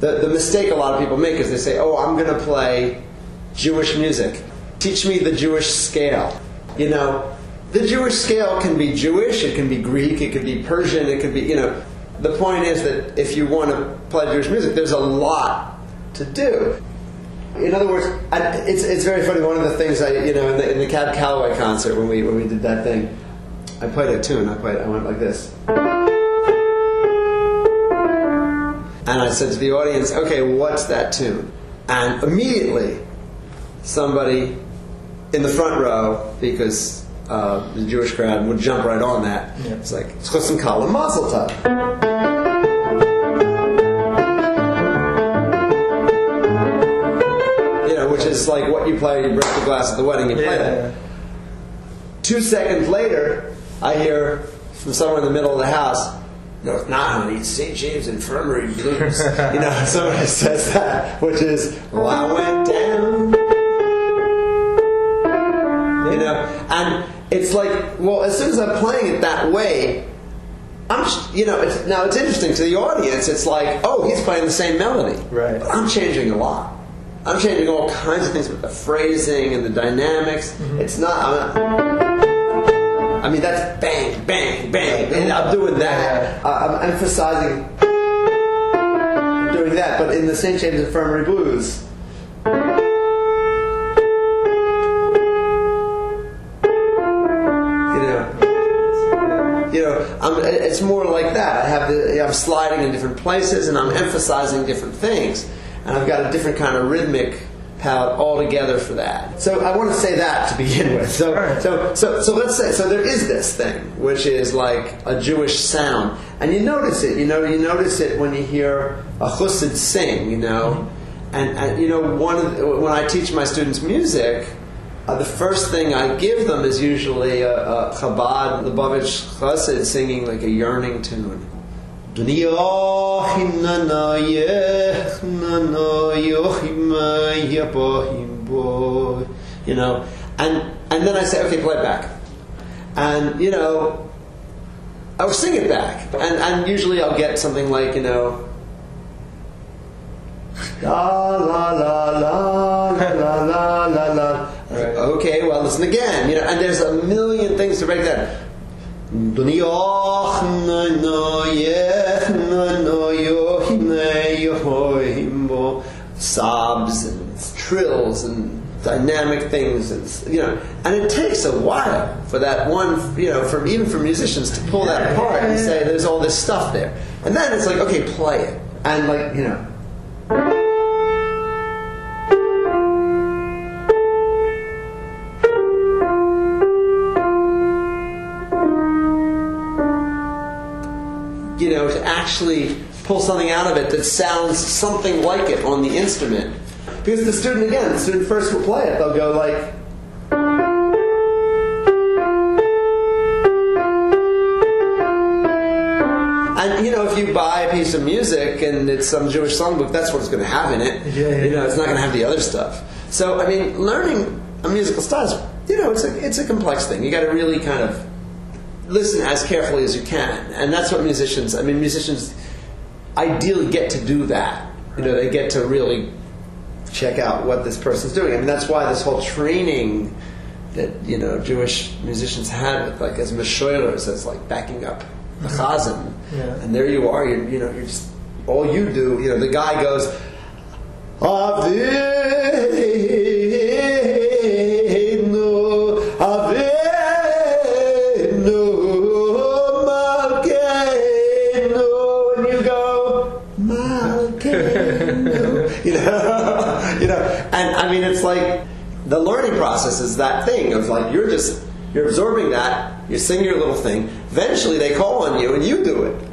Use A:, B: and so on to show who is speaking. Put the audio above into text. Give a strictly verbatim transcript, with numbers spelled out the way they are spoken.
A: the, the mistake a lot of people make is they say, oh, I'm going to play Jewish music. Teach me the Jewish scale. You know, the Jewish scale can be Jewish, it can be Greek, it can be Persian, it can be, you know. The point is that if you want to play Jewish music, there's a lot to do. In other words, I, it's it's very funny. One of the things I, you know, in the, in the Cab Calloway concert when we when we did that thing, I played a tune. I played. I went like this, and I said to the audience, "Okay, what's that tune?" And immediately, somebody in the front row, because uh, the Jewish crowd would jump right on that. Yeah. It's like Chosn Kala Mazel Tov. Which is like what you play, you break the glass at the wedding, you play yeah. that. Two seconds later, I hear from somewhere in the middle of the house, no, it's not, honey, it's Saint James Infirmary Blues. You know, somebody says that, which is, well, I went down. You know, and it's like, well, as soon as I'm playing it that way, I'm, you know, it's, now it's interesting to the audience, it's like, oh, he's playing the same melody.
B: Right.
A: But I'm changing a lot. I'm changing all kinds of things with the phrasing and the dynamics. Mm-hmm. It's not, I'm not. I mean, that's bang, bang, bang. And I'm doing that. Uh, I'm emphasizing doing that. But in the Saint James Infirmary Blues, you know, you know, I'm, it's more like that. I have the, I'm sliding in different places, and I'm emphasizing different things. And I've got a different kind of rhythmic palette altogether for that. So I want to say that to begin with. So, so, so, so let's say, so there is this thing, which is like a Jewish sound. And you notice it, you know, you notice it when you hear a chassid sing, you know. And, and you know, one of the, when I teach my students music, uh, the first thing I give them is usually a, a Chabad, Lubavitch chassid singing like a yearning tune. You know, and and then I say, okay, play it back, and you know, I'll sing it back, and and usually I'll get something like, you know, la la la la la la la la. Right. Okay, well, listen again, you know, and there's a million things to break that. Sobs and trills and dynamic things, and you know, and it takes a while for that one, you know, for even for musicians to pull that apart and say there's all this stuff there, and then it's like, okay, play it, and like, you know. You know, to actually pull something out of it that sounds something like it on the instrument. Because the student, again, the student first will play it. They'll go like... And, you know, if you buy a piece of music and it's some Jewish songbook, that's what it's going to have in it.
B: Yeah, yeah.
A: You know, it's not going to have the other stuff. So, I mean, learning a musical style is, you know, it's a, it's a complex thing. You got to really kind of listen as carefully as you can, and that's what musicians. I mean, musicians ideally get to do that. You know, they get to really check out what this person's doing. I mean, that's why this whole training that, you know, Jewish musicians had with, like, as meshoilers, as like backing up the chazan,
B: yeah.
A: And there you are. You're, you know, you're just all you do. You know, the guy goes, Avinu, Avinu. You know, you know, and I mean, it's like the learning process is that thing of like you're just you're absorbing that, you sing your little thing. Eventually, they call on you, and you do it.